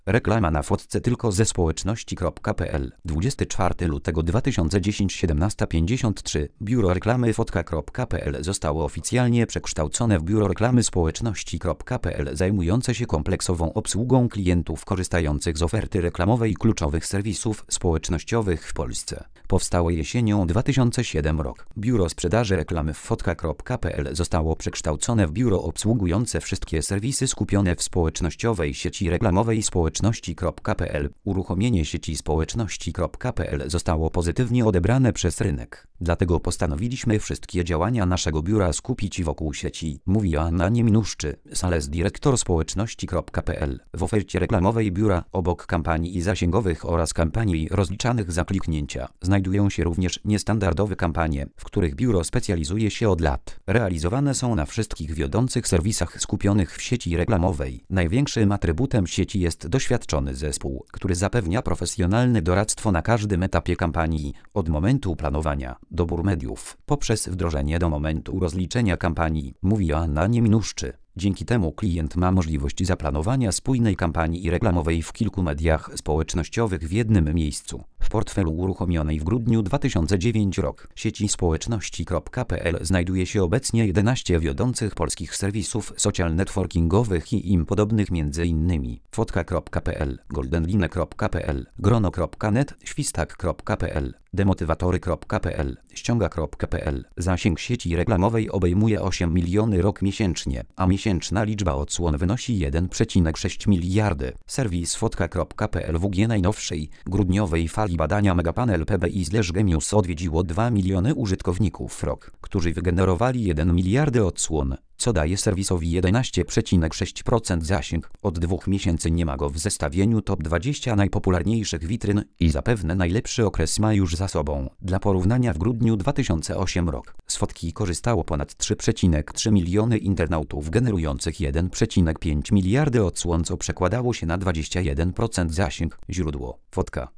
Reklama na fotce tylko ze społeczności.pl. 24 lutego 2010 17:53. Biuro Reklamy Fotka.pl zostało oficjalnie przekształcone w Biuro Reklamy Społeczności.pl zajmujące się kompleksową obsługą klientów korzystających z oferty reklamowej kluczowych serwisów społecznościowych w Polsce. Powstało jesienią 2007 rok. Biuro Sprzedaży Reklamy Fotka.pl zostało przekształcone w biuro obsługujące wszystkie serwisy skupione w społecznościowej sieci reklamowej społeczności.pl. Uruchomienie sieci społeczności.pl zostało pozytywnie odebrane przez rynek. Dlatego postanowiliśmy wszystkie działania naszego biura skupić wokół sieci, mówi Joanna Nieminuszczy, sales dyrektor społeczności.pl. W ofercie reklamowej biura, obok kampanii zasięgowych oraz kampanii rozliczanych za kliknięcia, znajdują się również niestandardowe kampanie, w których biuro specjalizuje się od lat. Realizowane są na wszystkich wiodących serwisach skupionych w sieci reklamowej. Największym atrybutem sieci jest doświadczony zespół, który zapewnia profesjonalne doradztwo na każdym etapie kampanii, od momentu planowania, dobór mediów, poprzez wdrożenie do momentu rozliczenia kampanii, mówi Joanna Nieminuszczy. Dzięki temu klient ma możliwość zaplanowania spójnej kampanii reklamowej w kilku mediach społecznościowych w jednym miejscu. W portfelu uruchomionej w grudniu 2009 rok sieci społeczności.pl znajduje się obecnie 11 wiodących polskich serwisów social networkingowych i im podobnych m.in. fotka.pl, goldenline.pl, grono.net, świstak.pl, demotywatory.pl, ściąga.pl. Zasięg sieci reklamowej obejmuje 8 miliony rok miesięcznie, a miesięczna liczba odsłon wynosi 1,6 miliardy. Serwis fotka.pl w UG najnowszej, grudniowej fali badania Megapanel PBI/Gemius odwiedziło 2 miliony użytkowników rok, którzy wygenerowali 1 miliardy odsłon, co daje serwisowi 11,6% zasięg. Od 2 miesięcy nie ma go w zestawieniu top 20 najpopularniejszych witryn i zapewne najlepszy okres ma już za sobą. Dla porównania w grudniu 2008 rok z fotki korzystało ponad 3,3 miliony internautów generujących 1,5 miliardy odsłon, co przekładało się na 21% zasięg. Źródło: Fotka.